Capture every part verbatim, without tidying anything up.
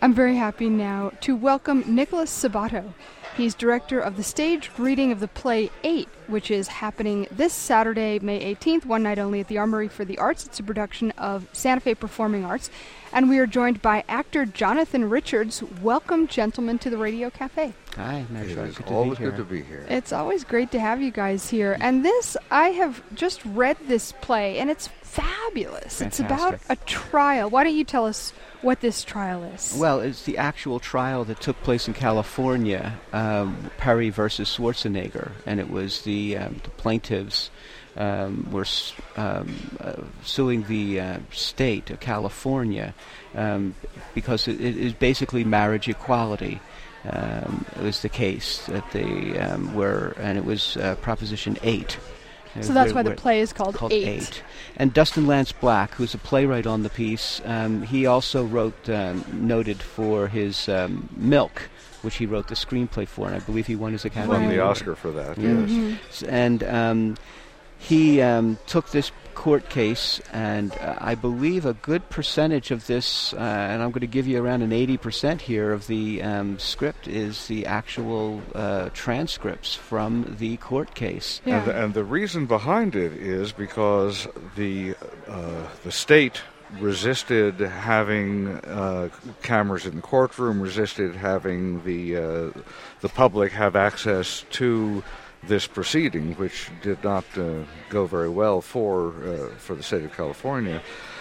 I'm very happy now to welcome Nicholas Sabato. He's director of the staged reading of the play Eight, which is happening this Saturday, May eighteenth, one night only at the Armory for the Arts. It's a production of Santa Fe Performing Arts. And we are joined by actor Jonathan Richards. Welcome, gentlemen, to the Radio Cafe. Hi, nice. It is good always to be here. good to be here. It's always great to have you guys here. And this, I have just read this play, and it's fabulous. Fantastic. It's about a trial. Why don't you tell us what this trial is? Well, it's the actual trial that took place in California, um, Perry versus Schwarzenegger, and it was the, um, the plaintiffs um, were um, uh, suing the uh, state of California um, because it, it is basically marriage equality. Um, it was the case that they um, were, and it was uh, Proposition eight. So that's why the play is called, called Eight. Eight. And Dustin Lance Black, who's a playwright on the piece, um, he also wrote, um, noted for his um, Milk, which he wrote the screenplay for, and I believe he won his Academy Won Award. the Oscar for that, Mm-hmm. yes. S- And um, he um, took this court case, and uh, I believe a good percentage of this, uh, and I'm going to give you around an eighty percent here of the um, script, is the actual uh, transcripts from the court case. Yeah. And, and the reason behind it is because the uh, the state resisted having uh, cameras in the courtroom, resisted having the uh, the public have access to this proceeding, which did not uh, go very well for uh, for the state of California.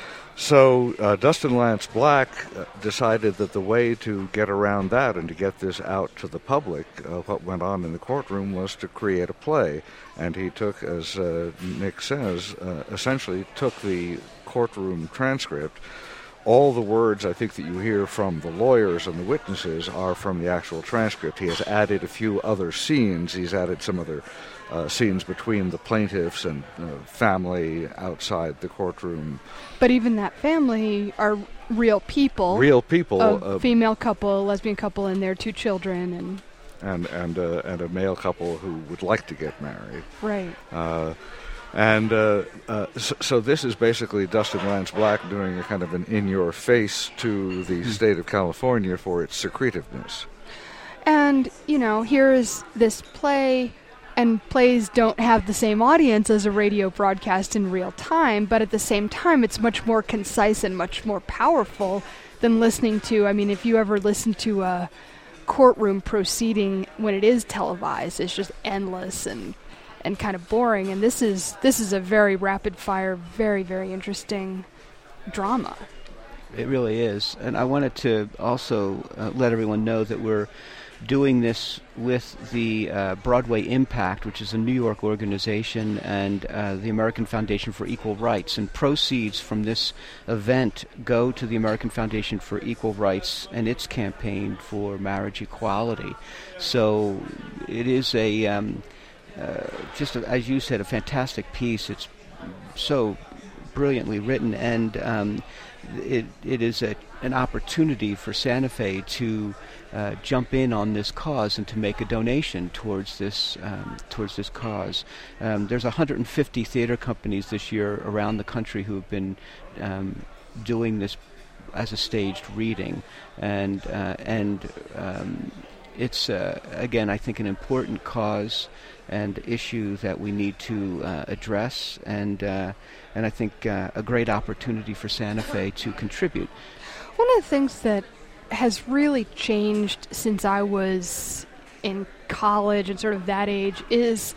So uh, Dustin Lance Black uh, decided that the way to get around that and to get this out to the public, uh, what went on in the courtroom, was to create a play. And he took, as uh, Nick says, uh, essentially took the courtroom transcript. All the words, I think, that you hear from the lawyers and the witnesses are from the actual transcript. He has added a few other scenes. He's added some other uh, scenes between the plaintiffs and uh, family outside the courtroom. But even that family are real people. Real people. A uh, female couple, a lesbian couple, and their two children. and and and, uh, and a male couple who would like to get married. Right. Uh, And uh, uh, so, so this is basically Dustin Lance Black doing a kind of an in-your-face to the state of California for its secretiveness. And, you know, here is this play, and plays don't have the same audience as a radio broadcast in real time, but at the same time, it's much more concise and much more powerful than listening to, I mean, if you ever listen to a courtroom proceeding when it is televised, it's just endless and and kind of boring. And this is this is a very rapid-fire, very, very interesting drama. It really is. And I wanted to also uh, let everyone know that we're doing this with the uh, Broadway Impact, which is a New York organization, and uh, the American Foundation for Equal Rights. And proceeds from this event go to the American Foundation for Equal Rights and its campaign for marriage equality. So it is a, um, uh, just a, as you said, a fantastic piece. It's so brilliantly written, and um, it it is a, an opportunity for Santa Fe to uh, jump in on this cause and to make a donation towards this um, towards this cause. Um, there's one hundred fifty theater companies this year around the country who have been um, doing this as a staged reading, and uh, and um, it's uh, again, I think, an important cause and issue that we need to uh, address, and uh, and I think uh, a great opportunity for Santa Fe to contribute. One of the things that has really changed since I was in college and sort of that age is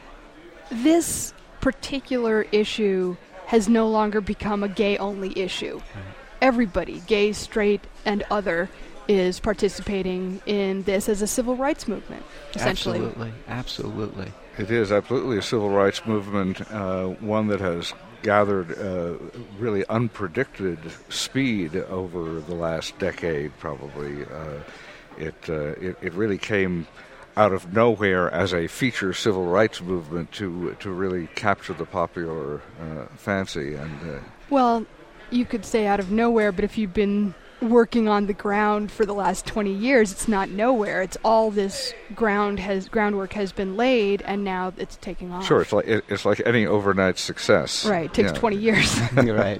this particular issue has no longer become a gay-only issue. Right. Everybody, gay, straight, and other, is participating in this as a civil rights movement, essentially. Absolutely, absolutely. It is absolutely a civil rights movement, uh, one that has gathered uh, really unpredicted speed over the last decade, probably. Uh, it, uh, it it really came out of nowhere as a feature civil rights movement to to really capture the popular uh, fancy. And uh, Well, you could say out of nowhere, but if you've been working on the ground for the last twenty years. It's not nowhere. It's all this ground has groundwork has been laid, and now it's taking off. Sure, it's like it, it's like any overnight success. Right, it takes Yeah. twenty years. You're right.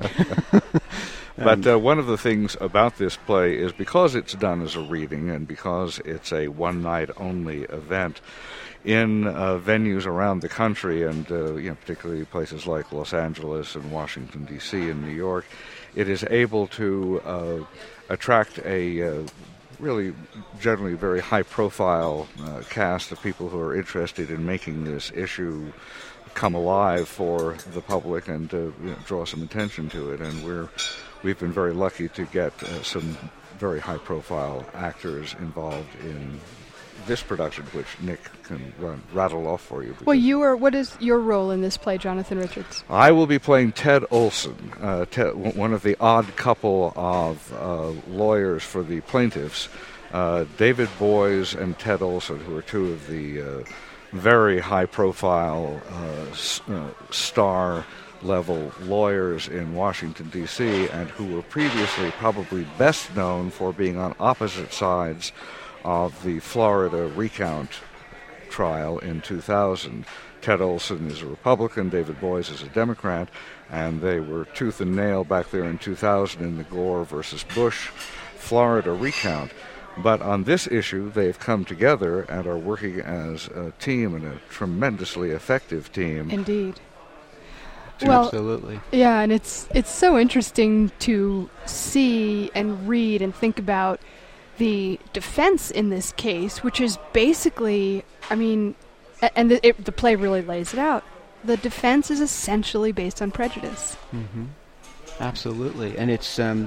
But uh, one of the things about this play is because it's done as a reading and because it's a one-night-only event in uh, venues around the country, and uh, you know, particularly places like Los Angeles and Washington, D C and New York, it is able to uh, attract a uh, really generally very high-profile uh, cast of people who are interested in making this issue come alive for the public and uh, you know, draw some attention to it. And we're we've been very lucky to get uh, some very high-profile actors involved in this production, which Nick can run, rattle off for you. Well, you are. What is your role in this play, Jonathan Richards? I will be playing Ted Olson, uh, Ted, w- one of the odd couple of uh, lawyers for the plaintiffs, uh, David Boies and Ted Olson, who are two of the uh, very high-profile uh, s- uh, star-level lawyers in Washington, D C, and who were previously probably best known for being on opposite sides of the Florida recount trial in two thousand. Ted Olson is a Republican, David Boies is a Democrat, and they were tooth and nail back there in two thousand in the Gore versus Bush Florida recount. But on this issue, they've come together and are working as a team, and a tremendously effective team. Indeed. Well, Absolutely. yeah, and it's it's so interesting to see and read and think about the defense in this case, which is basically, I mean, a- and the, it, the play really lays it out. The defense is essentially based on prejudice. Mm-hmm. Absolutely, and it's um,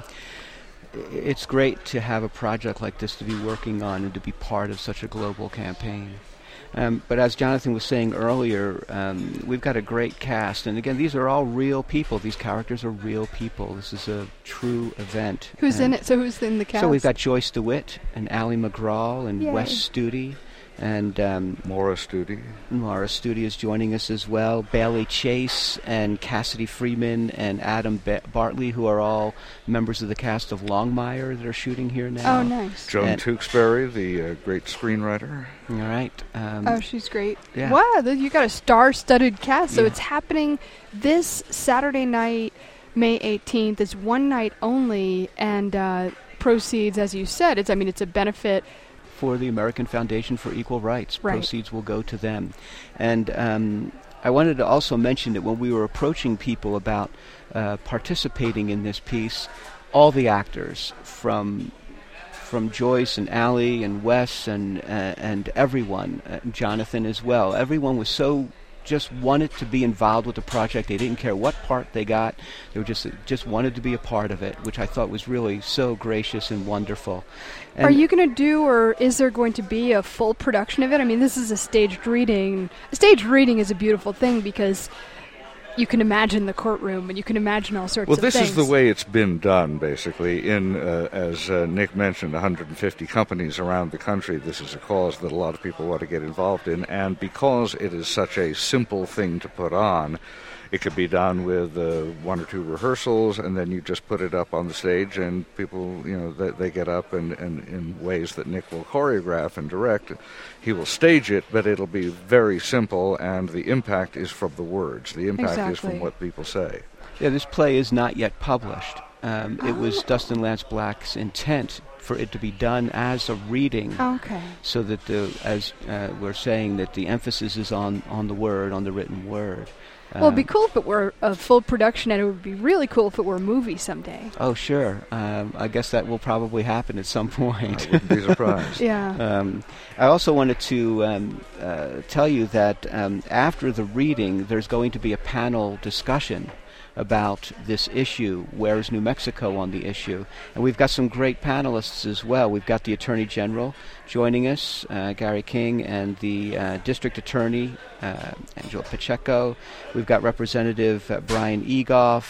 it's great to have a project like this to be working on and to be part of such a global campaign. Um, but as Jonathan was saying earlier, um, we've got a great cast, and again, these are all real people. These characters are real people. This is a true event. Who's And in it? So who's in the cast? So we've got Joyce DeWitt and Ally McGraw and Yay. Wes Studi. And um, Maura Studi. Maura Studi is joining us as well. Bailey Chase and Cassidy Freeman and Adam ba- Bartley, who are all members of the cast of Longmire that are shooting here now. Oh, nice. Joan And- Tewksbury, the uh, great screenwriter. All right. Um, Oh, she's great. yeah. Wow, th- you got a star-studded cast. So Yeah. it's happening this Saturday night, May eighteenth. It's one night only, and uh, proceeds, as you said, it's I mean, it's a benefit. for the American Foundation for Equal Rights. Right. Proceeds will go to them. And um, I wanted to also mention that when we were approaching people about uh, participating in this piece, all the actors from from Joyce and Ally and Wes and uh, and everyone, uh, Jonathan as well, everyone was so just wanted to be involved with the project. They didn't care what part they got. They were just just wanted to be a part of it, which I thought was really so gracious and wonderful. And Are you going to do, or is there going to be a full production of it? I mean, this is a staged reading. A staged reading is a beautiful thing because you can imagine the courtroom and you can imagine all sorts Well, of this things. is the way it's been done, basically. In, uh, as uh, Nick mentioned, one hundred fifty companies around the country. This is a cause that a lot of people want to get involved in, and because it is such a simple thing to put on, it could be done with uh, one or two rehearsals, and then you just put it up on the stage, and people, you know, they, they get up, and, and in ways that Nick will choreograph and direct, he will stage it, but it'll be very simple, and the impact is from the words. The impact is Exactly. from what people say. Yeah, this play is not yet published. Um, It was Oh. Dustin Lance Black's intent for it to be done as a reading, Okay. so that the, as uh, we're saying, that the emphasis is on, on the word, on the written word. Well, it'd be Um, cool if it were a full production, and it would be really cool if it were a movie someday. Oh, sure. Um, I guess that will probably happen at some point. I wouldn't be surprised. Yeah. Um, I also wanted to um, uh, tell you that um, after the reading, there's going to be a panel discussion about this issue. Where is New Mexico on the issue? And we've got some great panelists as well. We've got the Attorney General joining us, uh, Gary King, and the uh, District Attorney, uh, Angela Pacheco. We've got Representative uh, Brian Egoff,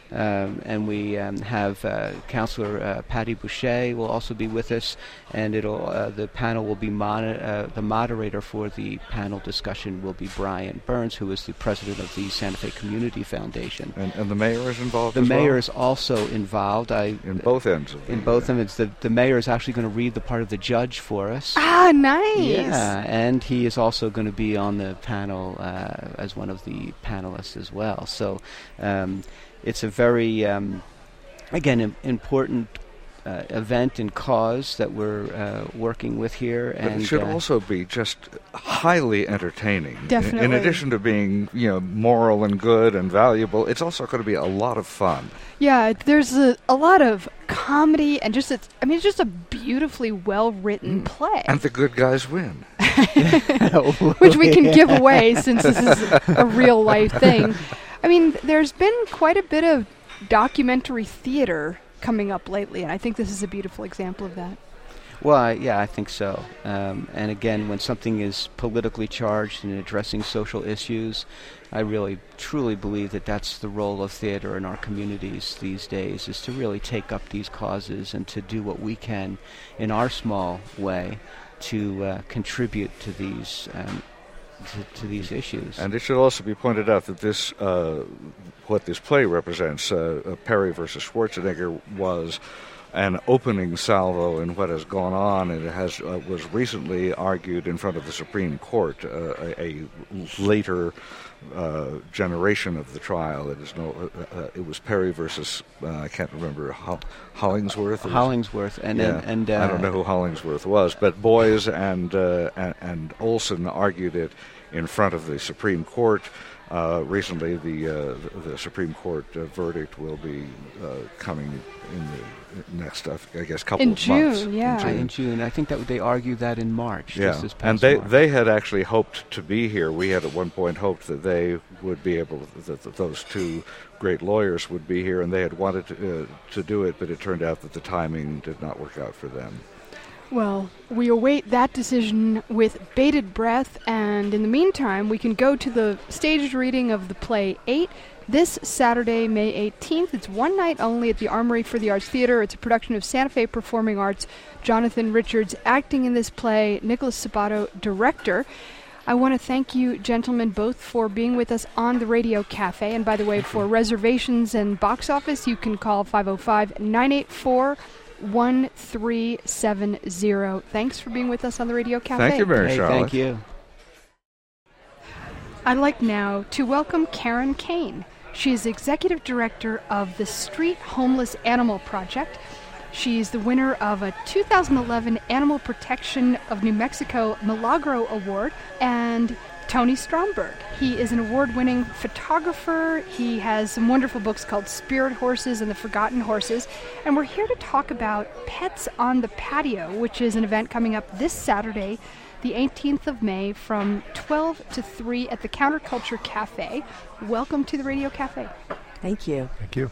Um, and we um, have uh, Councillor uh, Patty Boucher will also be with us, and it'll uh, the panel will be mon- uh, the moderator for the panel discussion will be Brian Burns, who is the president of the Santa Fe Community Foundation. And, and the mayor is involved. The as mayor well? is also involved. I in both ends. Of the, in both ends, the the mayor is actually going to read the part of the judge for us. Ah, nice. Yeah, and he is also going to be on the panel uh, as one of the panelists as well. So. Um, It's a very, um, again, im- important uh, event and cause that we're uh, working with here. But and it should uh, also be just highly entertaining. Definitely. In, in addition to being, you know, moral and good and valuable, it's also going to be a lot of fun. Yeah, there's a, a lot of comedy and just, it's, I mean, it's just a beautifully well-written Mm. play. And the good guys win. Which we can give away since this is a real-life thing. I mean, there's been quite a bit of documentary theater coming up lately, and I think this is a beautiful example of that. Well, I, yeah, I think so. Um, and again, when something is politically charged and addressing social issues, I really, truly believe that that's the role of theater in our communities these days, is to really take up these causes and to do what we can in our small way to uh, contribute to these um, to, to these issues. And it should also be pointed out that this, uh, what this play represents, uh, uh, Perry versus Schwarzenegger, was an opening salvo in what has gone on, and it has uh, was recently argued in front of the Supreme Court, uh, a, a later uh, generation of the trial. It is no, uh, uh, it was Perry versus uh, I can't remember Ho- Hollingsworth. Uh, Hollingsworth, and yeah, and, and uh, I don't know who Hollingsworth was, but Boys and uh, and, and Olson argued it in front of the Supreme Court. Uh, recently, the, uh, the the Supreme Court uh, verdict will be uh, coming in the next, uh, I guess, couple In of June, months. yeah. Uh, in June. I think that they argued that in March. Yeah, Just this past and they March. they had actually hoped to be here. We had at one point hoped that they would be able, that, that those two great lawyers would be here, and they had wanted to, uh, to do it, but it turned out that the timing did not work out for them. Well, we await that decision with bated breath, and in the meantime, we can go to the staged reading of the play Eight this Saturday, May eighteenth. It's one night only at the Armory for the Arts Theater. It's a production of Santa Fe Performing Arts. Jonathan Richards acting in this play, Nicholas Sabato director. I want to thank you, gentlemen, both for being with us on the Radio Cafe. And by the way, for reservations and box office, you can call five oh five, nine eight four, one three seven zero. Thanks for being with us on the Radio Cafe. Thank you, Mary Hey, Charlotte. thank you. I'd like now to welcome Karen Kane. She is executive director of the Street Homeless Animal Project. She's the winner of a two thousand eleven Animal Protection of New Mexico Milagro Award and Tony Stromberg. He is an award-winning photographer. He has some wonderful books called Spirit Horses and the Forgotten Horses. And we're here to talk about Pets on the Patio, which is an event coming up this Saturday, the eighteenth of May, from twelve to three at the Counterculture Cafe. Welcome to the Radio Cafe. Thank you. Thank you.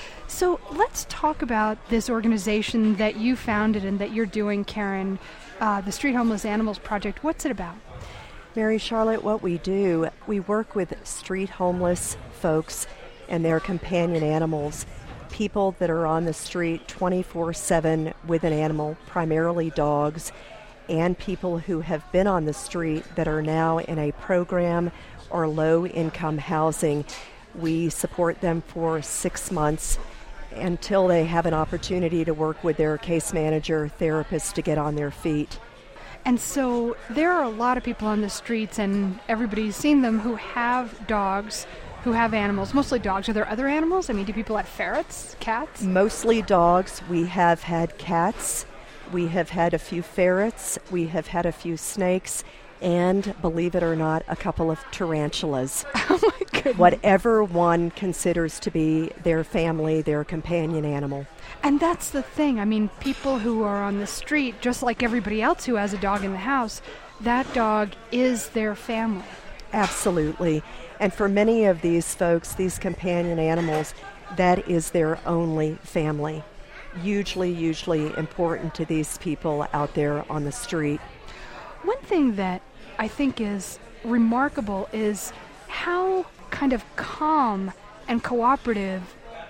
So let's talk about this organization that you founded and that you're doing, Karen, uh, the Street Homeless Animals Project. What's it about? Mary Charlotte, what we do, we work with street homeless folks and their companion animals, people that are on the street twenty-four seven with an animal, primarily dogs, and people who have been on the street that are now in a program or low-income housing. We support them for six months until they have an opportunity to work with their case manager, therapist to get on their feet. And so there are a lot of people on the streets, and everybody's seen them, who have dogs, who have animals, mostly dogs. Are there other animals? I mean, do people have ferrets, cats? Mostly dogs. We have had cats. We have had a few ferrets. We have had a few snakes. And, believe it or not, a couple of tarantulas. Oh, my goodness. Whatever one considers to be their family, their companion animal. And that's the thing. I mean, people who are on the street, just like everybody else who has a dog in the house, that dog is their family. Absolutely. And for many of these folks, these companion animals, that is their only family. Hugely, hugely important to these people out there on the street. One thing that I think is remarkable is how kind of calm and cooperative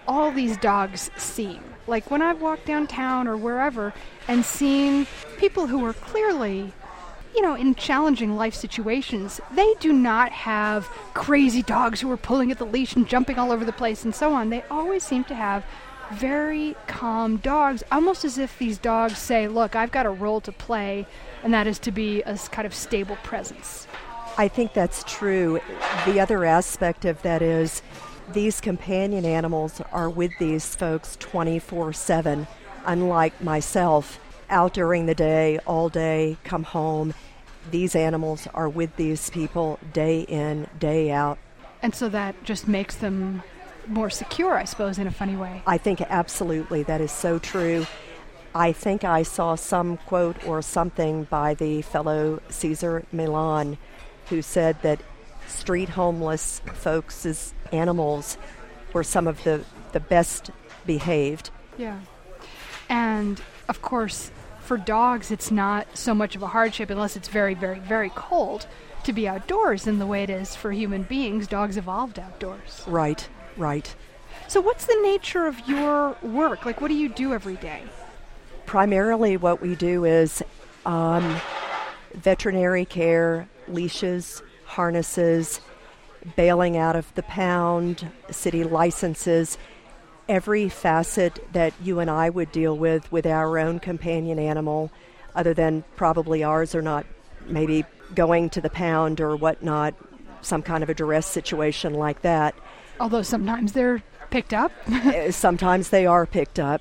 all these dogs seem. Like when I've walked downtown or wherever and seen people who are clearly, you know, in challenging life situations, they do not have crazy dogs who are pulling at the leash and jumping all over the place and so on. They always seem to have very calm dogs, almost as if these dogs say, look, I've got a role to play, and that is to be a kind of stable presence. I think that's true. The other aspect of that is these companion animals are with these folks twenty-four seven, unlike myself, out during the day, all day, come home. These animals are with these people day in, day out. And so that just makes them more secure, I suppose, in a funny way. I think absolutely that is so true. I think I saw some quote or something by the fellow Cesar Millan, who said that street homeless folks' animals were some of the, the best behaved. Yeah. And, of course, for dogs, it's not so much of a hardship unless it's very, very, very cold to be outdoors in the way it is for human beings. Dogs evolved outdoors. Right, right. So what's the nature of your work? Like, what do you do every day? Primarily what we do is um, veterinary care, leashes, harnesses, bailing out of the pound, city licenses, every facet that you and I would deal with with our own companion animal, other than probably ours are not maybe going to the pound or whatnot, some kind of a duress situation like that. Although sometimes they're picked up. Sometimes they are picked up.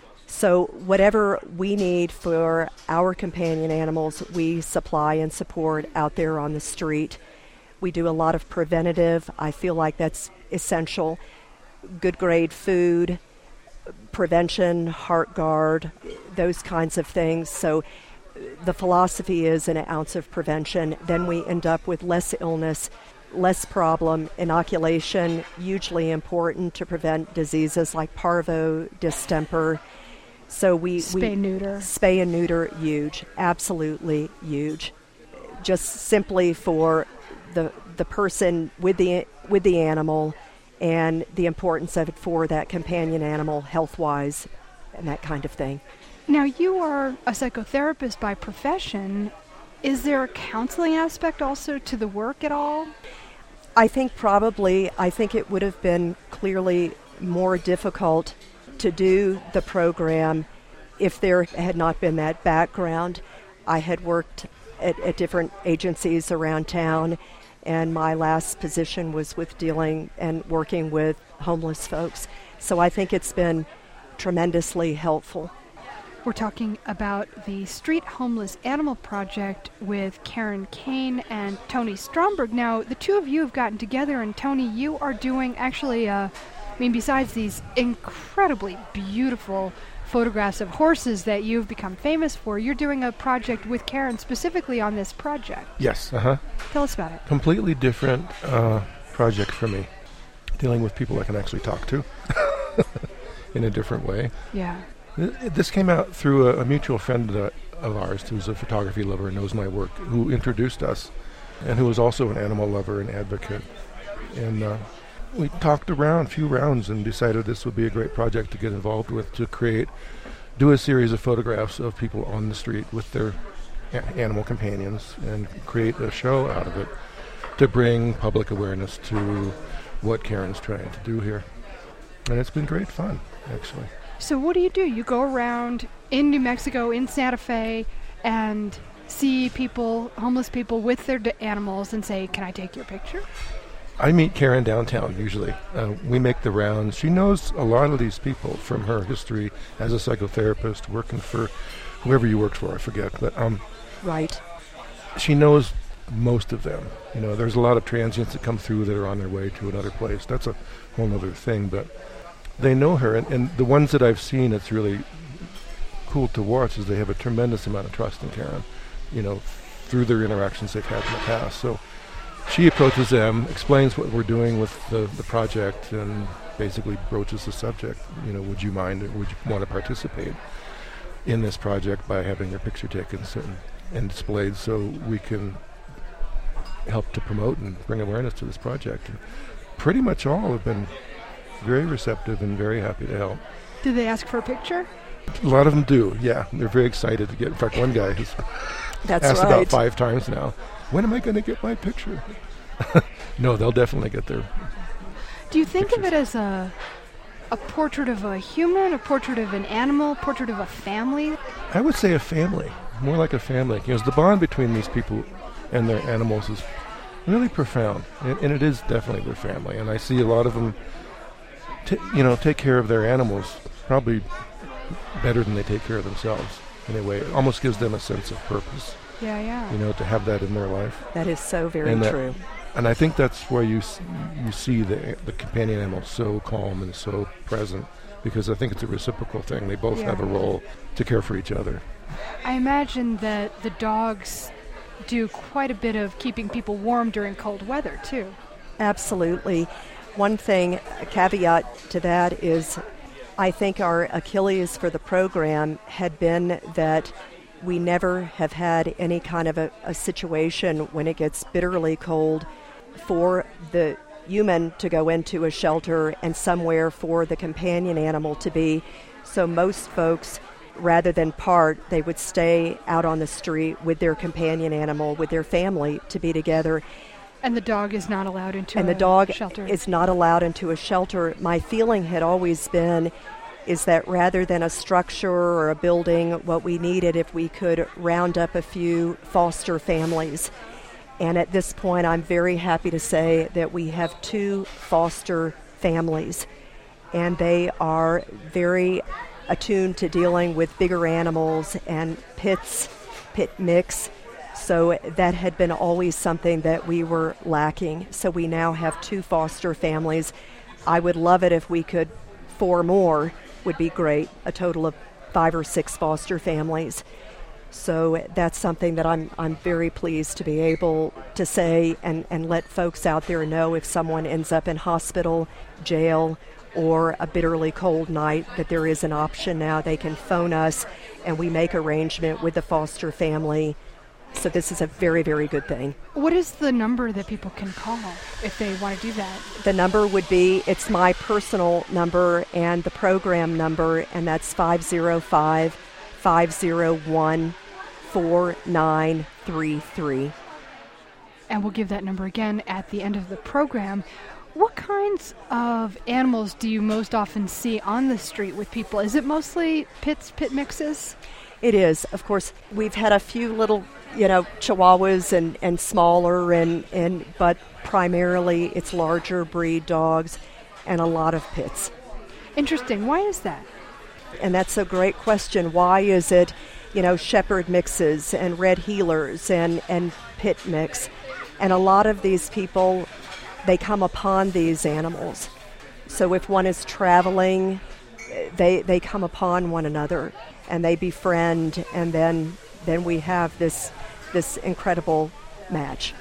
So whatever we need for our companion animals, we supply and support out there on the street. We do a lot of preventative. I feel like that's essential. Good grade food, prevention, heart guard, those kinds of things. So the philosophy is an ounce of prevention. Then we end up with less illness, less problem. Inoculation, hugely important to prevent diseases like parvo, distemper. So we spay we, neuter. Spay and neuter, huge, absolutely huge. Just simply for the the person with the with the animal, and the importance of it for that companion animal health-wise, and that kind of thing. Now, you are a psychotherapist by profession. Is there a counseling aspect also to the work at all? I think probably. I think it would have been clearly more difficult to do the program if there had not been that background. I had worked at, at different agencies around town, and my last position was with dealing and working with homeless folks. So I think it's been tremendously helpful. We're talking about the Street Homeless Animal Project with Karen Kane and Tony Stromberg. Now, the two of you have gotten together, and Tony, you are doing actually, uh, I mean, besides these incredibly beautiful photographs of horses that you've become famous for, you're doing a project with Karen specifically on this project. Yes, uh-huh. Tell us about it. Completely different uh, project for me. Dealing with people I can actually talk to in a different way. Yeah. This came out through a, a mutual friend uh, of ours who's a photography lover and knows my work, who introduced us, and who was also an animal lover and advocate. And uh, we talked around a few rounds and decided this would be a great project to get involved with, to create, do a series of photographs of people on the street with their a- animal companions and create a show out of it to bring public awareness to what Karen's trying to do here. And it's been great fun, actually. So what do you do? You go around in New Mexico, in Santa Fe, and see people, homeless people with their d- animals and say, can I take your picture? I meet Karen downtown usually. Uh, we make the rounds. She knows a lot of these people from her history as a psychotherapist working for whoever you worked for, I forget. But um, Right. she knows most of them. You know, there's a lot of transients that come through that are on their way to another place. That's a whole other thing, but they know her. And, and the ones that I've seen, it's really cool to watch, is they have a tremendous amount of trust in Karen, you know, through their interactions they've had in the past. So she approaches them, explains what we're doing with the, the project, and basically broaches the subject. You know, would you mind, or would you want to participate in this project by having your picture taken and, and displayed so we can help to promote and bring awareness to this project? And pretty much all have been very receptive and very happy to help. Do they ask for a picture? A lot of them do, yeah. They're very excited to get. In fact, one guy has That's asked right. about five times now, when am I going to get my picture? No, they'll definitely get their Do you think pictures. of it as a a portrait of a human, a portrait of an animal, portrait of a family? I would say a family, more like a family, because the bond between these people and their animals is really profound, and, and it is definitely their family. And I see a lot of them, t- you know, take care of their animals probably better than they take care of themselves. In a way, it almost gives them a sense of purpose, Yeah, yeah. you know, to have that in their life. That is so very And that- true. And I think that's where you s- you see the the companion animal so calm and so present, because I think it's a reciprocal thing. They both Yeah. have a role to care for each other. I imagine that the dogs do quite a bit of keeping people warm during cold weather, too. Absolutely. One thing, a caveat to that is I think our Achilles for the program had been that we never have had any kind of a, a situation when it gets bitterly cold for the human to go into a shelter and somewhere for the companion animal to be. So most folks, rather than part, they would stay out on the street with their companion animal, with their family, to be together. And the dog is not allowed into And a the dog shelter. is not allowed into a shelter. My feeling had always been is that rather than a structure or a building, what we needed if we could round up a few foster families. And at this point, I'm very happy to say that we have two foster families, and they are very attuned to dealing with bigger animals and pits, pit mix. So that had been always something that we were lacking. So we now have two foster families. I would love it if we could, four more would be great, a total of five or six foster families. So that's something that I'm I'm very pleased to be able to say and, and let folks out there know if someone ends up in hospital, jail, or a bitterly cold night, that there is an option now. They can phone us and we make arrangement with the foster family. So this is a very, very good thing. What is the number that people can call if they want to do that? The number would be, it's my personal number and the program number, and that's five oh five, five oh one, four nine three three. And we'll give that number again at the end of the program. What kinds of animals do you most often see on the street with people? Is it mostly pits, pit mixes? It is. Of course, we've had a few little, you know, Chihuahuas and, and smaller, and, and but primarily it's larger breed dogs and a lot of pits. Interesting. Why is that? And that's a great question. Why is it, you know, shepherd mixes and red heelers and, and pit mix? And a lot of these people, they come upon these animals. So if one is traveling, they they come upon one another and they befriend, and then then we have this this incredible match.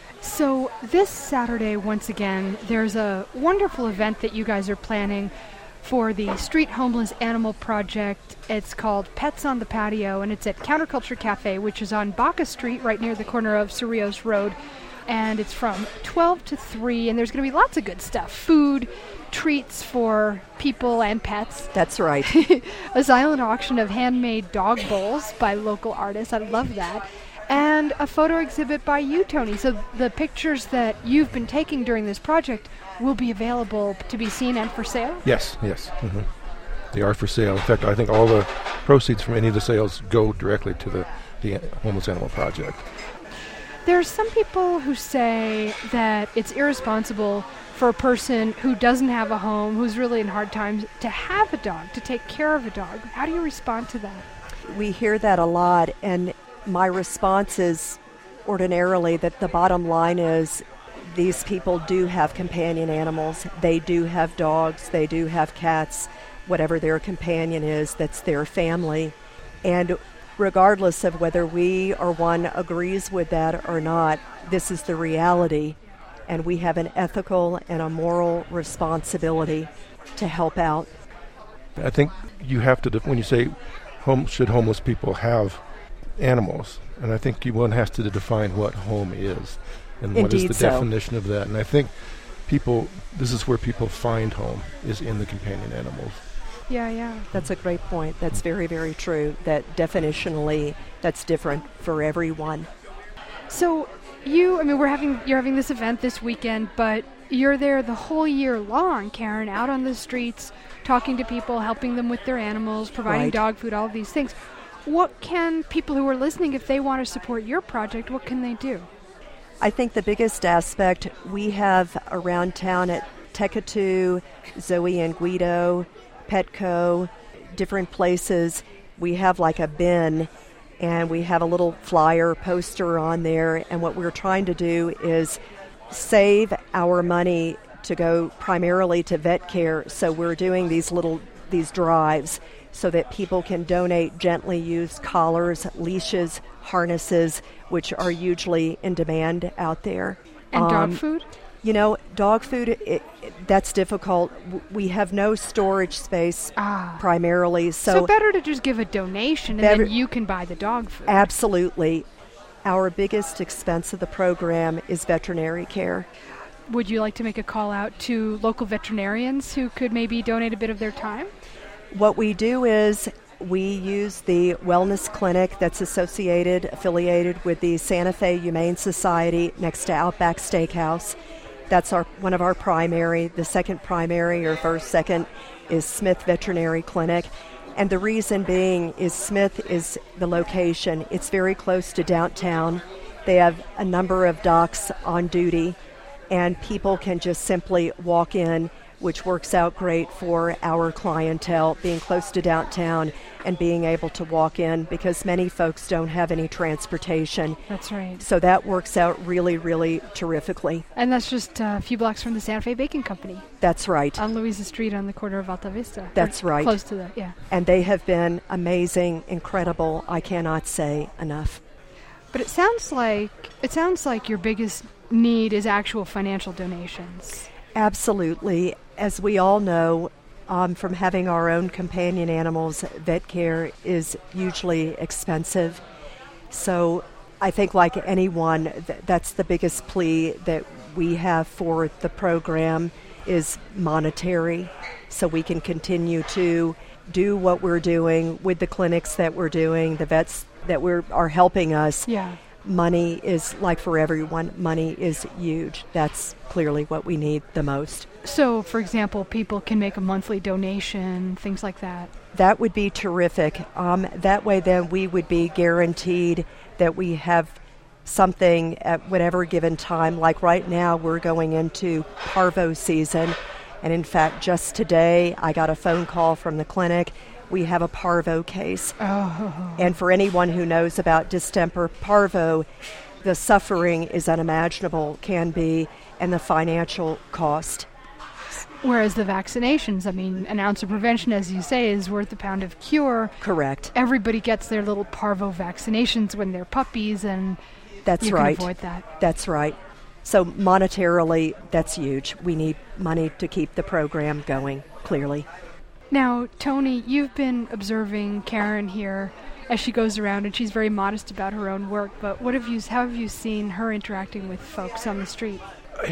So this Saturday, once again, there's a wonderful event that you guys are planning for the Street Homeless Animal Project. It's called Pets on the Patio, and it's at Counterculture Cafe, which is on Baca Street, right near the corner of Cerrillos Road. And it's from twelve to three, and there's going to be lots of good stuff. Food, treats for people and pets. That's right. A silent auction of handmade dog bowls by local artists. I love that. And a photo exhibit by you, Tony. So the pictures that you've been taking during this project will be available to be seen and for sale? Yes, yes. Mm-hmm. They are for sale. In fact, I think all the proceeds from any of the sales go directly to the, the Homeless Animal Project. There are some people who say that it's irresponsible for a person who doesn't have a home, who's really in hard times, to have a dog, to take care of a dog. How do you respond to that? We hear that a lot, and my response is ordinarily that the bottom line is these people do have companion animals. They do have dogs. They do have cats, whatever their companion is, that's their family. And regardless of whether we or one agrees with that or not, this is the reality. And we have an ethical and a moral responsibility to help out. I think you have to, def- when you say home, should homeless people have animals, and I think you, one has to define what home is and what is Indeed the so. definition of that. And I think people, this is where people find home, is in the companion animals. Yeah, yeah. That's a great point. That's very, very true. That definitionally, that's different for everyone. So you, I mean, we're having, you're having this event this weekend, but you're there the whole year long, Karen, out on the streets, talking to people, helping them with their animals, providing Right. dog food, all of these things. What can people who are listening, if they want to support your project, what can they do? I think the biggest aspect we have around town at Tekatu, Zoe and Guido, Petco, different places, we have like a bin and we have a little flyer poster on there, and what we're trying to do is save our money to go primarily to vet care. So we're doing these little these drives so that people can donate gently used collars, leashes, harnesses, which are hugely in demand out there. And Um, dog food? You know, dog food, it, it, that's difficult. W- We have no storage space Ah. primarily, So, so, better to just give a donation and Better- then you can buy the dog food. absolutely. Our biggest expense of the program is veterinary care. Would you like to make a call out to local veterinarians who could maybe donate a bit of their time? What we do is we use the wellness clinic that's associated, affiliated with the Santa Fe Humane Society next to Outback Steakhouse. That's our one of our primary. The second primary, or first, second, is Smith Veterinary Clinic. And the reason being is Smith is the location. It's very close to downtown. They have a number of docs on duty, and people can just simply walk in, which works out great for our clientele, being close to downtown and being able to walk in, because many folks don't have any transportation. That's right. So that works out really, really terrifically. And that's just uh, a few blocks from the Santa Fe Bacon Company That's right. on Louisa Street on the corner of Alta Vista. That's Or right. Close to that, yeah. And they have been amazing, incredible. I cannot say enough. But it sounds like it sounds like your biggest need is actual financial donations. Absolutely. As we all know, um, from having our own companion animals, vet care is hugely expensive. So I think, like anyone, th- that's the biggest plea that we have for the program is monetary, so we can continue to do what we're doing with the clinics that we're doing, the vets that we're, are helping us. Yeah. Money is, like for everyone, money is huge. That's clearly what we need the most. So, for example, people can make a monthly donation, things like that. That would be terrific. Um, that way, then, we would be guaranteed that we have something at whatever given time. Like right now, we're going into parvo season. And in fact, just today, I got a phone call from the clinic. We have a parvo case. Oh. And for anyone who knows about distemper parvo, the suffering is unimaginable, can be, and the financial cost. Whereas the vaccinations, I mean, an ounce of prevention, as you say, is worth a pound of cure. Correct. Everybody gets their little parvo vaccinations when they're puppies, and That's you right. can avoid that. That's right. So monetarily, that's huge. We need money to keep the program going, clearly. Now, Tony, you've been observing Karen here as she goes around, and she's very modest about her own work, but what have you, how have you seen her interacting with folks on the street?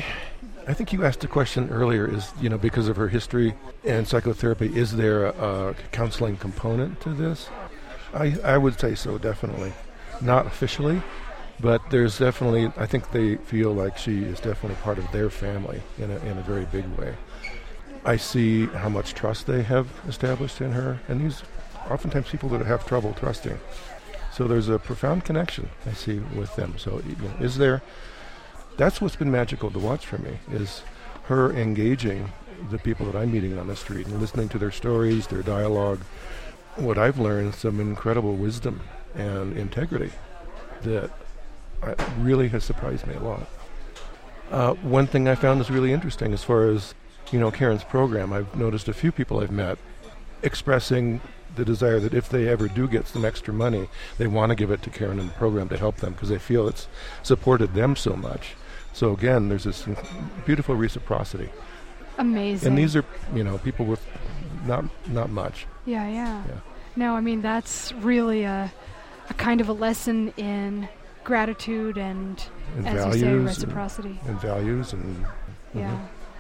I think you asked a question earlier, is, you know, because of her history and psychotherapy, is there a, a counseling component to this? I, I would say so, definitely. Not officially, but there's definitely, I think they feel like she is definitely part of their family in a, in a very big way. I see how much trust they have established in her, and these oftentimes people that have trouble trusting. So there's a profound connection I see with them. So, you know, is there... That's what's been magical to watch for me, is her engaging the people that I'm meeting on the street and listening to their stories, their dialogue. What I've learned, some incredible wisdom and integrity that I, really has surprised me a lot. Uh, one thing I found is really interesting as far as, you know, Karen's program. I've noticed a few people I've met expressing the desire that if they ever do get some extra money, they want to give it to Karen and the program to help them because they feel it's supported them so much. So again, there's this beautiful reciprocity. Amazing. And these are, you know, people with not not much. Yeah, yeah. Yeah. No, I mean, that's really a, a kind of a lesson in gratitude and, And as values you say, and- reciprocity. And values and Yeah. mhm.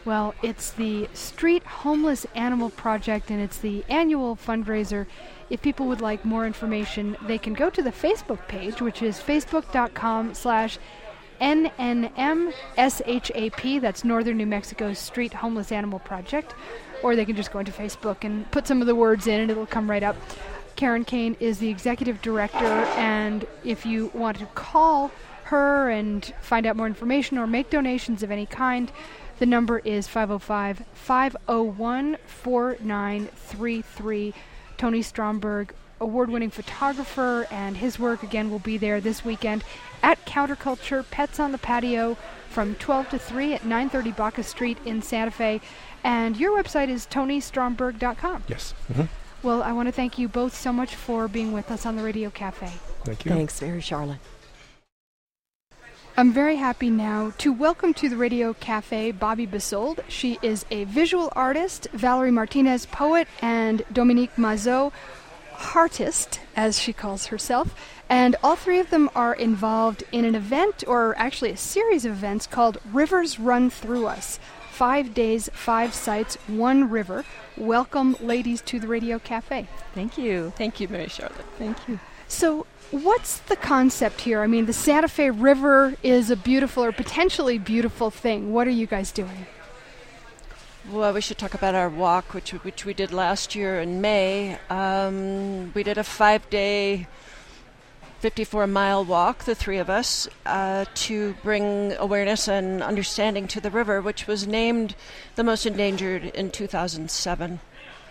Well, it's the Street Homeless Animal Project, and it's the annual fundraiser. If people would like more information, they can go to the Facebook page, which is facebook.com slash NNMSHAP. That's Northern New Mexico's Street Homeless Animal Project. Or they can just go into Facebook and put some of the words in, and it'll come right up. Karen Kane is the executive director, and if you want to call her and find out more information or make donations of any kind, the number is five oh five, five oh one, four nine three three. Tony Stromberg, award-winning photographer, and his work, again, will be there this weekend at Counterculture, Pets on the Patio, from twelve to three at nine thirty Baca Street in Santa Fe. And your website is tony stromberg dot com. Yes. Mm-hmm. Well, I want to thank you both so much for being with us on the Radio Cafe. Thank you. Thanks, Mary Charlotte. I'm very happy now to welcome to the Radio Cafe Bobby Besold. She is a visual artist, Valerie Martinez, poet, and Dominique Mazot, artist, as she calls herself. And all three of them are involved in an event, or actually a series of events, called Rivers Run Through Us. Five days, five sites, one river. Welcome, ladies, to the Radio Cafe. Thank you. Thank you, Mary Charlotte. Thank you. So, what's the concept here? I mean, the Santa Fe River is a beautiful or potentially beautiful thing. What are you guys doing? Well, we should talk about our walk, which which we did last year in May. Um, we did a five-day, fifty-four-mile walk, the three of us, uh, to bring awareness and understanding to the river, which was named the most endangered in two thousand seven.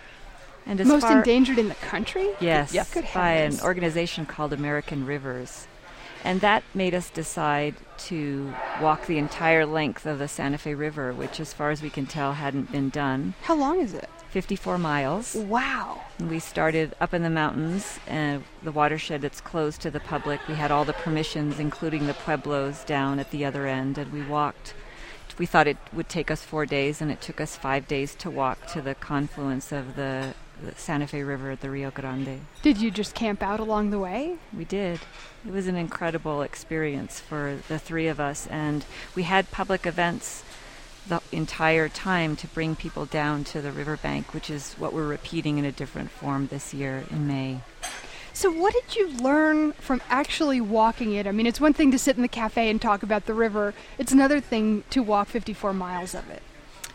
And as Most far endangered in the country? Yes, Yep. Good by an heavens. organization called American Rivers. And that made us decide to walk the entire length of the Santa Fe River, which, as far as we can tell, hadn't been done. How long is it? fifty-four miles. Wow. And we started up in the mountains, uh, the watershed that's closed to the public. We had all the permissions, including the pueblos, down at the other end, and we walked. We thought it would take us four days, and it took us five days to walk to the confluence of the, the Santa Fe River at the Rio Grande. Did you just camp out along the way? We did. It was an incredible experience for the three of us, and we had public events the entire time to bring people down to the riverbank, which is what we're repeating in a different form this year in May. So what did you learn from actually walking it? I mean, it's one thing to sit in the cafe and talk about the river. It's another thing to walk fifty-four miles of it.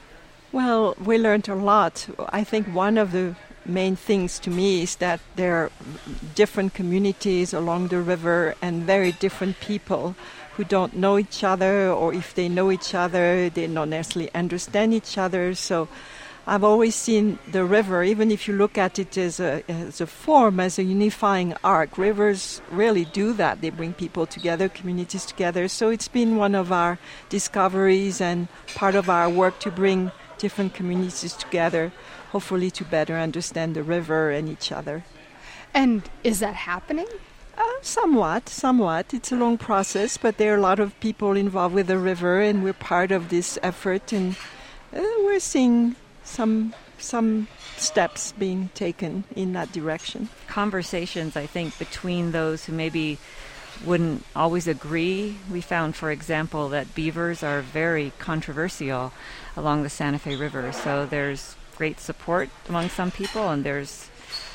Well, we learned a lot. I think one of the main things to me is that there are different communities along the river and very different people who don't know each other, or if they know each other, they don't necessarily understand each other. So I've always seen the river, even if you look at it as a, as a form, as a unifying arc. Rivers really do that. They bring people together, communities together. So it's been one of our discoveries and part of our work to bring different communities together, hopefully to better understand the river and each other. And is that happening? Uh, somewhat, somewhat. It's a long process, but there are a lot of people involved with the river, and we're part of this effort, and uh, we're seeing some some steps being taken in that direction. Conversations, I think, between those who maybe wouldn't always agree. We found, for example, that beavers are very controversial along the Santa Fe River, so there's great support among some people, and there's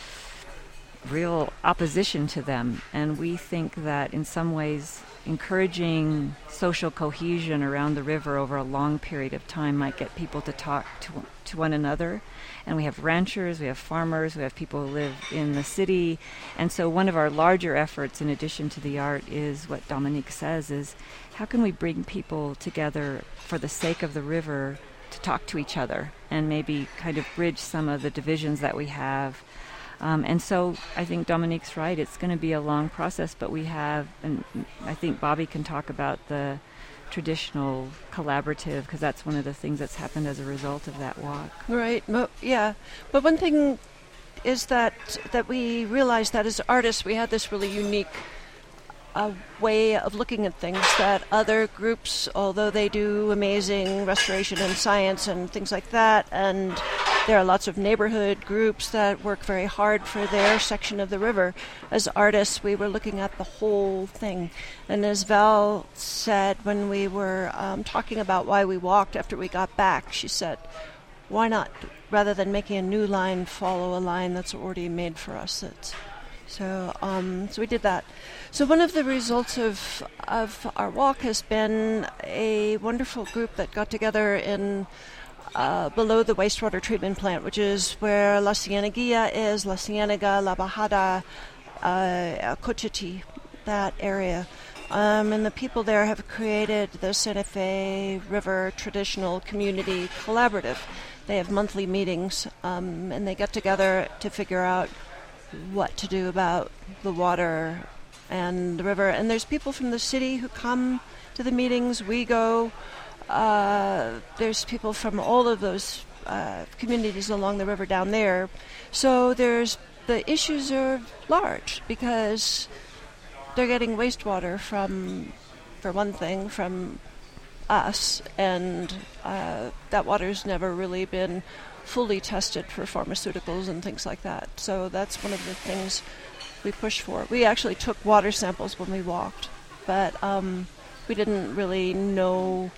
real opposition to them. And we think that in some ways encouraging social cohesion around the river over a long period of time might get people to talk to, to one another. And we have ranchers, we have farmers, we have people who live in the city. And so one of our larger efforts, in addition to the art, is what Dominique says, is how can we bring people together for the sake of the river to talk to each other and maybe kind of bridge some of the divisions that we have. Um, and so I think Dominique's right. It's going to be a long process, but we have, and I think Bobby can talk about the traditional collaborative, because that's one of the things that's happened as a result of that walk. Right. Mo- yeah. But one thing is that that we realized that as artists, we had this really unique uh, way of looking at things that other groups, although they do amazing restoration and science and things like that, and there are lots of neighborhood groups that work very hard for their section of the river. As artists, we were looking at the whole thing. And as Val said when we were um, talking about why we walked after we got back, she said, why not, rather than making a new line, follow a line that's already made for us. That's, so um, so we did that. So one of the results of of our walk has been a wonderful group that got together in uh, below the wastewater treatment plant, which is where La Cieneguilla is, La Cienega, La Bajada, uh, Cochiti, that area. Um, and the people there have created the Santa Fe River Traditional Community Collaborative. They have monthly meetings, um, and they get together to figure out what to do about the water and the river. And there's people from the city who come to the meetings. We go. Uh, there's people from all of those uh, communities along the river down there. So there's the issues are large because they're getting wastewater from, for one thing, from us, and uh, that water's never really been fully tested for pharmaceuticals and things like that. So that's one of the things we push for. We actually took water samples when we walked, but um, we didn't really know,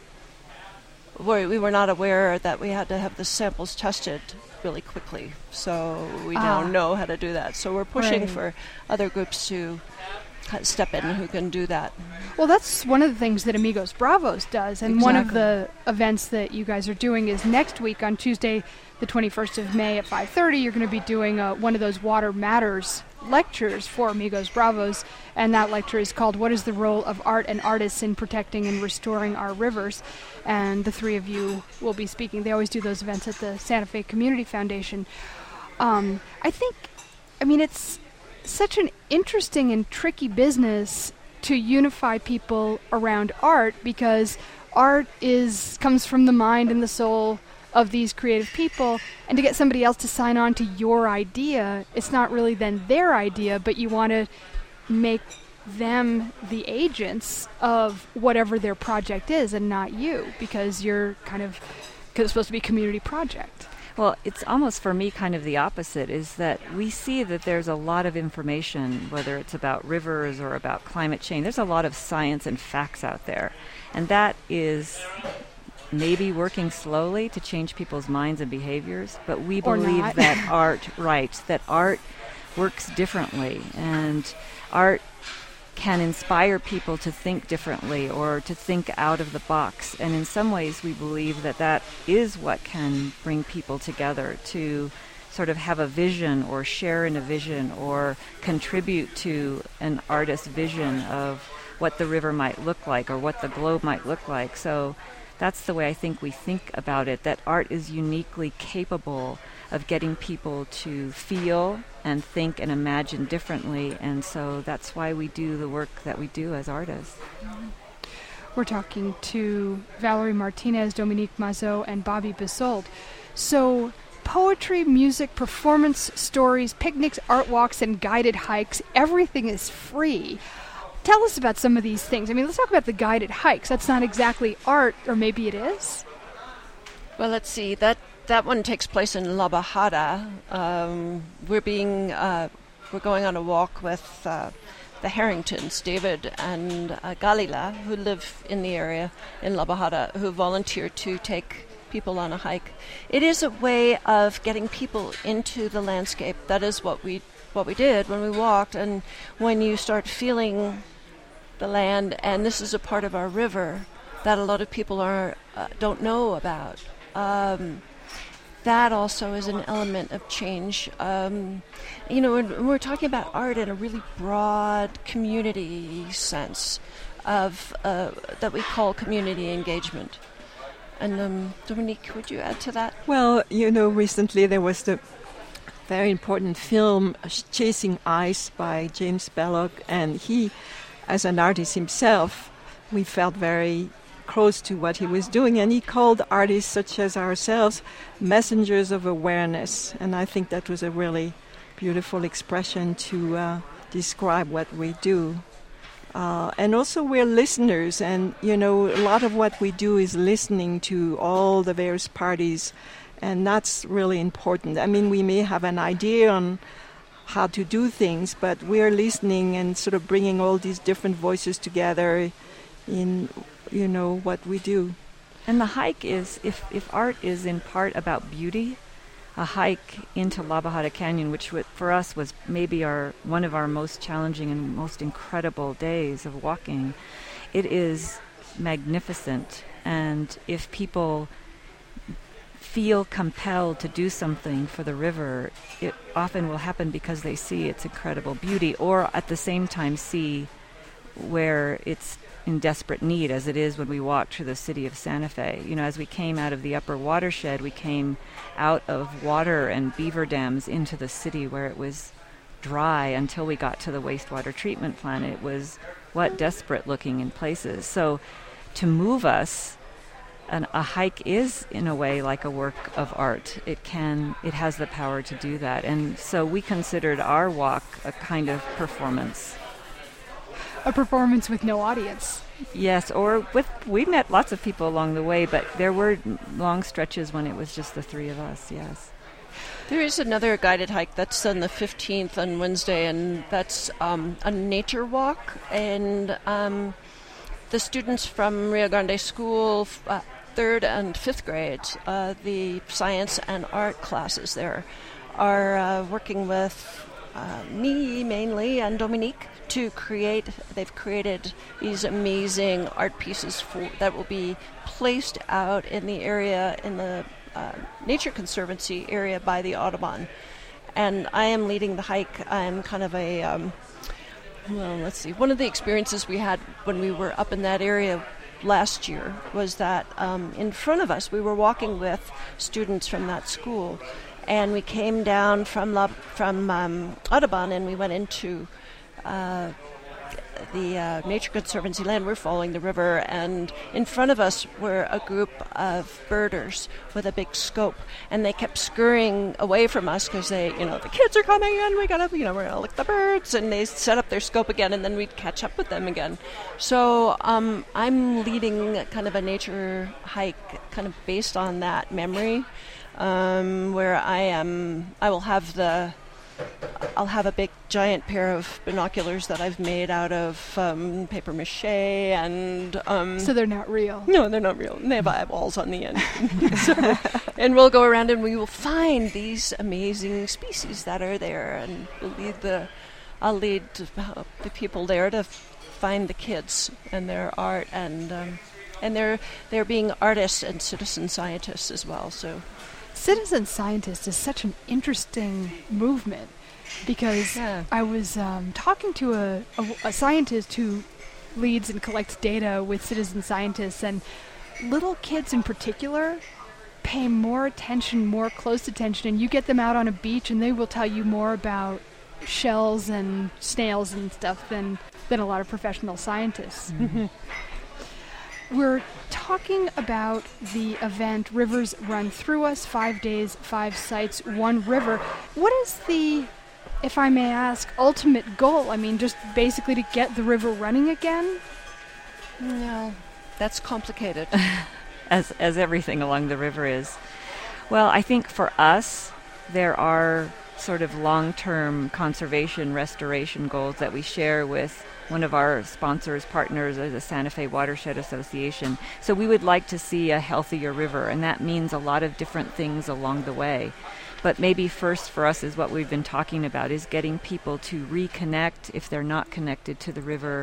we we were not aware that we had to have the samples tested really quickly. So we now Ah. know how to do that. So we're pushing Right. for other groups to step in who can do that. Well, that's one of the things that Amigos Bravos does, and one of Exactly. the events that you guys are doing is next week on Tuesday, the twenty-first of May at five thirty. You're going to be doing uh, one of those Water Matters lectures for Amigos Bravos, and that lecture is called "What is the Role of Art and Artists in Protecting and Restoring Our Rivers?" And the three of you will be speaking. They always do those events at the Santa Fe Community Foundation. Um, I think, I mean, it's such an interesting and tricky business to unify people around art, because art is comes from the mind and the soul of these creative people, and to get somebody else to sign on to your idea, it's not really then their idea, but you want to make them the agents of whatever their project is and not you, because you're kind of, because it's supposed to be a community project. Well, it's almost for me kind of the opposite, is that we see that there's a lot of information, whether it's about rivers or about climate change. There's a lot of science and facts out there. And that is maybe working slowly to change people's minds and behaviors. But we Or believe not. that art, right, that art works differently. And art can inspire people to think differently or to think out of the box. And in some ways, we believe that that is what can bring people together to sort of have a vision or share in a vision or contribute to an artist's vision of what the river might look like or what the globe might look like. So that's the way I think we think about it, that art is uniquely capable of getting people to feel and think and imagine differently, and so that's why we do the work that we do as artists. We're talking to Valerie Martinez, Dominique Mazot, and Bobby Bisold. So poetry, music, performance, stories, picnics, art walks, and guided hikes, everything is free. Tell us about some of these things. I mean, let's talk about the guided hikes. That's not exactly art, or maybe it is. Well, let's see. That that one takes place in La Bajada. Um, we're being uh, we're going on a walk with uh, the Harringtons, David and uh, Galila, who live in the area in La Bajada, who volunteered to take people on a hike. It is a way of getting people into the landscape. That is what we what we did when we walked. And when you start feeling the land, and this is a part of our river that a lot of people are uh, don't know about. Um, that also is an element of change. Um, you know, when we're talking about art in a really broad community sense of uh, that we call community engagement. And um, Dominique, would you add to that? Well, you know, recently there was the very important film Chasing Ice by James Belloc, and he, as an artist himself, we felt very close to what he was doing, and he called artists such as ourselves messengers of awareness, and I think that was a really beautiful expression to uh, describe what we do. Uh, and also we're listeners, and you know, a lot of what we do is listening to all the various parties And that's really important. I mean, we may have an idea on how to do things, but we're listening and sort of bringing all these different voices together in, you know, what we do. And the hike is, if, if art is in part about beauty, a hike into La Bajada Canyon, which w- for us was maybe our one of our most challenging and most incredible days of walking, it is magnificent. And if people feel compelled to do something for the river, it often will happen because they see its incredible beauty, or at the same time see where it's in desperate need, as it is when we walk through the city of Santa Fe. You know, as we came out of the upper watershed, we came out of water and beaver dams into the city where it was dry until we got to the wastewater treatment plant. It was, what, desperate looking in places. So to move us, An, a hike is, in a way, like a work of art. It can, it has the power to do that. And so we considered our walk a kind of performance. A performance with no audience. Yes, or with, we met lots of people along the way, but there were long stretches when it was just the three of us, yes. There is another guided hike that's on the fifteenth on Wednesday, and that's um, a nature walk. And um, the students from Rio Grande School, uh, third and fifth grades, uh, the science and art classes there, are uh, working with uh, me mainly and Dominique to create, they've created these amazing art pieces for, that will be placed out in the area, in the uh, Nature Conservancy area by the Audubon. And I am leading the hike. I'm kind of a, um, well, let's see, one of the experiences we had when we were up in that area last year was that um, in front of us we were walking with students from that school, and we came down from La, from um, Audubon, and we went into uh, the uh, Nature Conservancy land. We're following the river, and in front of us were a group of birders with a big scope, and they kept scurrying away from us because they, you know, the kids are coming in, we gotta, you know, we're gonna look at the birds, and they set up their scope again, and then we'd catch up with them again. So um, I'm leading kind of a nature hike, kind of based on that memory, um, where I am, I will have the I'll have a big giant pair of binoculars that I've made out of um, paper mache, and um, So they're not real. no, they're not real. They have eyeballs on the end. So, and we'll go around and we will find these amazing species that are there, and we'll lead the, I'll lead uh, the people there to find the kids and their art, and um, and they're they're being artists and citizen scientists as well. So. Citizen scientist is such an interesting movement, because Yeah. I was um, talking to a, a, a scientist who leads and collects data with citizen scientists, and little kids in particular pay more attention, more close attention, and you get them out on a beach and they will tell you more about shells and snails and stuff than, than a lot of professional scientists. Mm-hmm. We're talking about the event Rivers Run Through Us, five days, five sites, one river. What is the, if I may ask, ultimate goal? I mean, just basically to get the river running again? No, that's complicated. as as everything along the river is. Well, I think for us, there are sort of long-term conservation restoration goals that we share with one of our sponsors, partners, is the Santa Fe Watershed Association. So we would like to see a healthier river, and that means a lot of different things along the way. But maybe first for us is what we've been talking about, is getting people to reconnect if they're not connected to the river,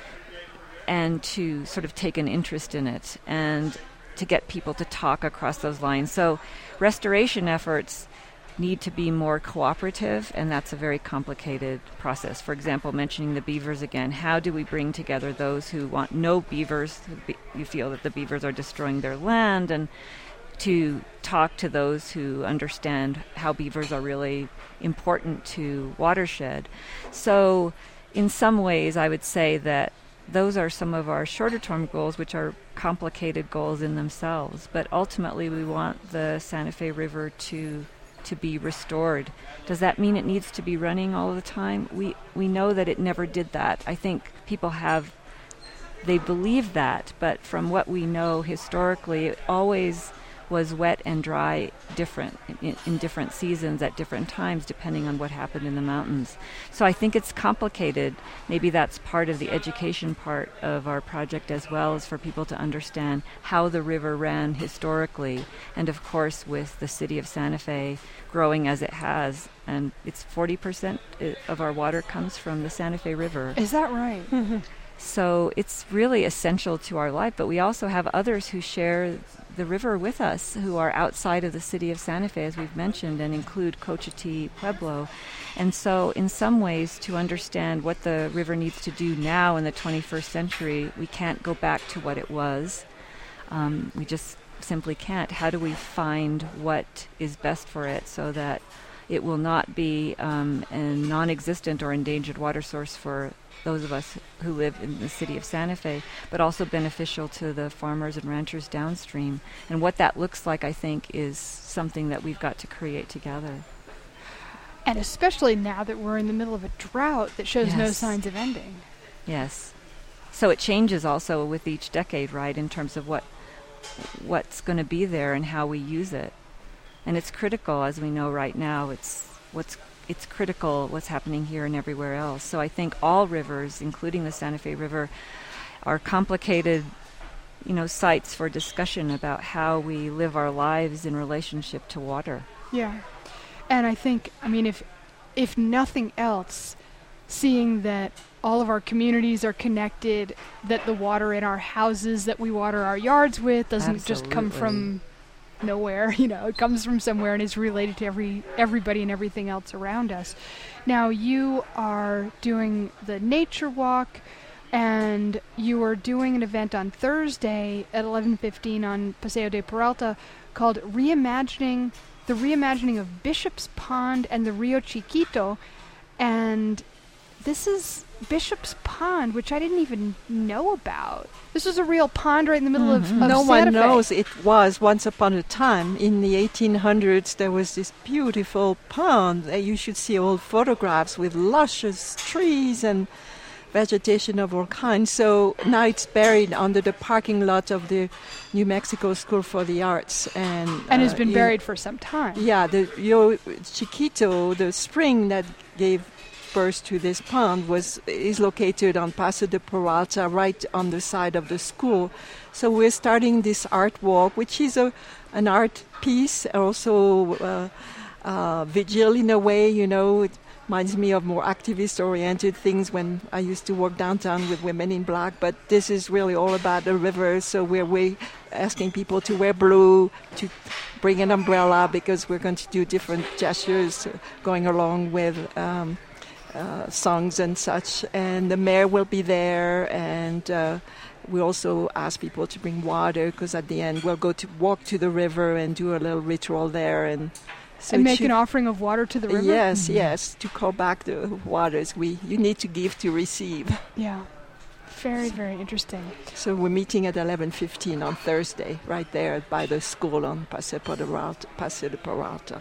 and to sort of take an interest in it, and to get people to talk across those lines. So restoration efforts need to be more cooperative, and that's a very complicated process. For example, mentioning the beavers again, how do we bring together those who want no beavers, you feel that the beavers are destroying their land, and to talk to those who understand how beavers are really important to watershed. So in some ways, I would say that those are some of our shorter-term goals, which are complicated goals in themselves. But ultimately, we want the Santa Fe River to to be restored. Does that mean it needs to be running all the time? We we know that it never did that. I think people have, they believe that, but from what we know historically, it always was wet and dry different in, in different seasons at different times depending on what happened in the mountains. So I think it's complicated. Maybe that's part of the education part of our project as well, is for people to understand how the river ran historically, and of course with the city of Santa Fe growing as it has, and it's forty percent of our water comes from the Santa Fe River. Is that right? Mm-hmm. So it's really essential to our life, but we also have others who share the river with us, who are outside of the city of Santa Fe, as we've mentioned, and include Cochiti Pueblo. And so in some ways, to understand what the river needs to do now in the twenty-first century, we can't go back to what it was. Um, we just simply can't. How do we find what is best for it so that it will not be um, a non-existent or endangered water source for those of us who live in the city of Santa Fe, but also beneficial to the farmers and ranchers downstream. And what that looks like, I think, is something that we've got to create together. And especially now that we're in the middle of a drought that shows Yes. no signs of ending. Yes. So it changes also with each decade, right, in terms of what what's going to be there and how we use it. And it's critical, as we know right now. It's what's it's critical what's happening here and everywhere else. So I think all rivers, including the Santa Fe River, are complicated, you know, sites for discussion about how we live our lives in relationship to water. Yeah. And I think, I mean, if if nothing else, seeing that all of our communities are connected, that the water in our houses that we water our yards with doesn't just come Absolutely. from nowhere, you know, it comes from somewhere and is related to every everybody and everything else around us. Now, you are doing the nature walk, and you are doing an event on Thursday at eleven fifteen on Paseo de Peralta called Reimagining, the Reimagining of Bishop's Pond and the Rio Chiquito. And this is Bishop's Pond, which I didn't even know about. This was a real pond right in the middle Mm-hmm. of, of No Santa one Fe. knows it was once upon a time. In the eighteen hundreds, there was this beautiful pond. Uh, You should see old photographs with luscious trees and vegetation of all kinds. So now it's buried under the parking lot of the New Mexico School for the Arts. And, And has uh, been in- buried for some time. Yeah, the Rio Chiquito, the spring that gave birth to this pond, was is located on Paso de Peralta, right on the side of the school. So we're starting this art walk, which is a an art piece, also uh, uh, vigil in a way. You know, it reminds me of more activist-oriented things when I used to work downtown with Women in Black. But this is really all about the river. So we're way asking people to wear blue, to bring an umbrella, because we're going to do different gestures uh, going along with Um, Uh, songs and such, and the mayor will be there, and uh, we also ask people to bring water, because at the end we'll go to walk to the river and do a little ritual there, and so And it make should- an offering of water to the river? Yes, yes, to call back the waters. We you need to give to receive. Yeah. Very, very interesting. So we're meeting at eleven fifteen on Thursday, right there by the school on Paseo de Peralta. Paseo de Peralta.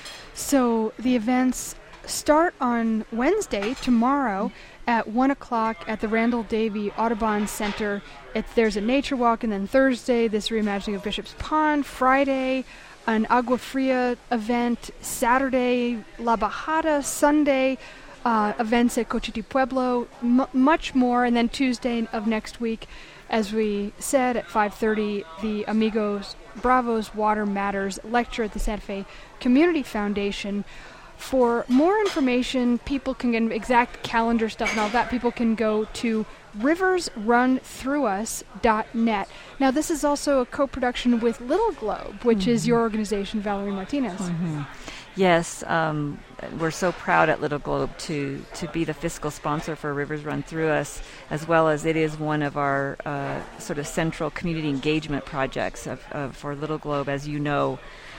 So the events start on Wednesday, tomorrow, at one o'clock at the Randall Davey Audubon Center. It, there's a nature walk, and then Thursday, this reimagining of Bishop's Pond. Friday, an Agua Fria event. Saturday, La Bajada. Sunday, uh, events at Cochiti Pueblo. M- much more. And then Tuesday of next week, as we said, at five thirty, the Amigos Bravos Water Matters lecture at the Santa Fe Community Foundation. For more information, people can get exact calendar stuff and all that. People can go to rivers run through us dot net. Now, this is also a co-production with Little Globe, which mm-hmm. is your organization, Valerie Martinez. Mm-hmm. Yes, um, we're so proud at Little Globe to, to be the fiscal sponsor for Rivers Run Through Us, as well as it is one of our uh, sort of central community engagement projects of, of, for Little Globe, as you know.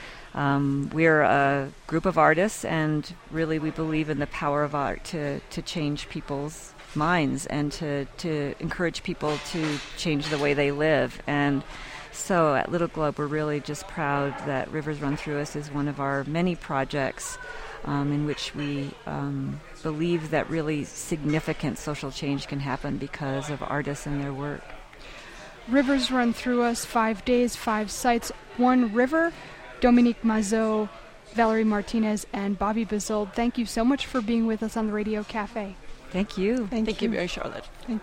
Um, we're a group of artists, and really we believe in the power of art to, to change people's minds and to, to encourage people to change the way they live. And so at Little Globe, we're really just proud that Rivers Run Through Us is one of our many projects um, in which we um, believe that really significant social change can happen because of artists and their work. Rivers Run Through Us, five days, five sites, one river. Dominique Mazot, Valerie Martinez, and Bobby Bizold, thank you so much for being with us on the Radio Cafe. Thank you. Thank, Thank you, Mary Charlotte. Thank